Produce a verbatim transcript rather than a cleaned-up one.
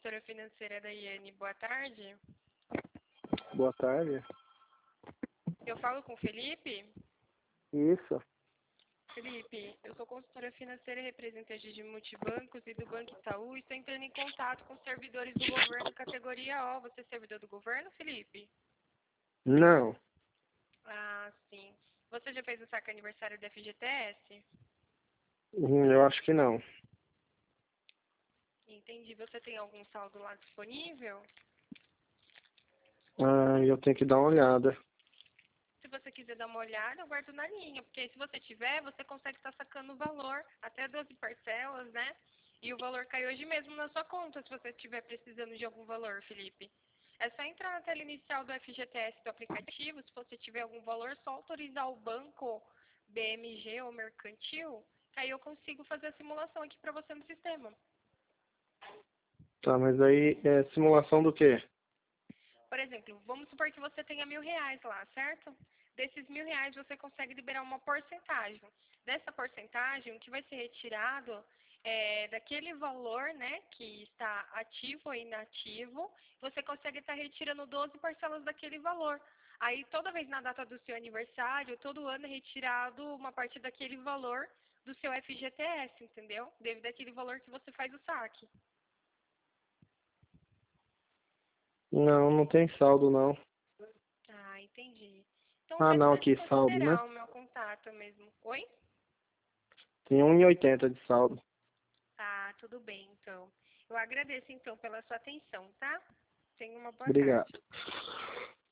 consultora financeira da Iane. Boa tarde. Boa tarde. Eu falo com o Felipe? Isso. Felipe, eu sou consultora financeira e representante de multibancos e do Banco Itaú e estou entrando em contato com servidores do governo categoria O. Você é servidor do governo, Felipe? Não. Ah, sim. Você já fez o saque aniversário do F G T S? Hum, Eu acho que não. Entendi. Você tem algum saldo lá disponível? Ah, eu tenho que dar uma olhada. Se você quiser dar uma olhada, eu guardo na linha, porque se você tiver, você consegue estar sacando o valor, até doze parcelas, né? E o valor cai hoje mesmo na sua conta, se você estiver precisando de algum valor, Felipe. É só entrar na tela inicial do F G T S do aplicativo, se você tiver algum valor, só autorizar o banco B M G ou mercantil, que aí eu consigo fazer a simulação aqui para você no sistema. Tá, mas aí é simulação do quê? Por exemplo, vamos supor que você tenha mil reais lá, certo? Desses mil reais você consegue liberar uma porcentagem. Dessa porcentagem, o que vai ser retirado é daquele valor, né, que está ativo ou inativo, você consegue estar retirando doze parcelas daquele valor. Aí, toda vez na data do seu aniversário, todo ano é retirado uma parte daquele valor do seu F G T S, entendeu? Devido àquele valor que você faz o saque. Não, não tem saldo não. Ah, entendi. Então Ah, você não, pode aqui, saldo, né? considerar o meu contato mesmo. Oi? Tem um e oitenta de saldo. Ah, tudo bem, então. Eu agradeço, então, pela sua atenção, tá? Tenha uma boa Obrigado. tarde.